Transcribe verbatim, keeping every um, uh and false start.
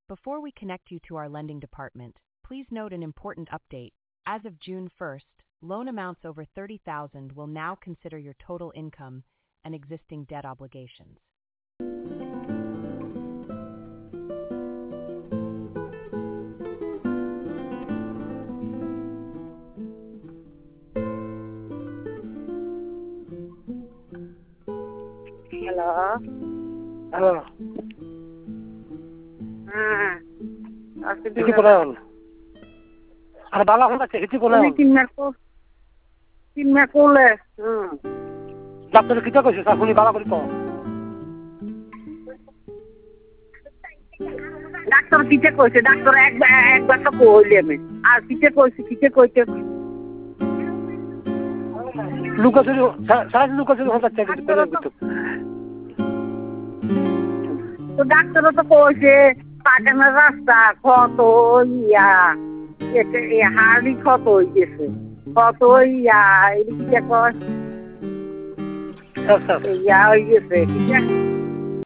Before we connect you to our lending department, please note an important update. As of June first, loan amounts over thirty thousand will now consider your total income and existing debt obligations. Hello. Hello. হ্যাঁ আজকে কিছু বলে হল আর বাবা হল কিছু বলে হল তিন মাস তিন মাস করলে হুম ডাক্তার কিটা কইছে আপনি বাবা করি তো ডাক্তার কিটা কইছে ডাক্তার একবার একবার তো কইলে আমি আর কিটা কইছে কিটা কইতে লুকাচুরি সারা লুকাচুরি হতে চেক করতে তো ডাক্তারও তো কইছে পাখানার রাস্তা কত ইয়া এটা হাড়ি কত হইতেছে কত ইয়া এদিকে কয় ইয়া হয়ে গেছে ঠিক আছে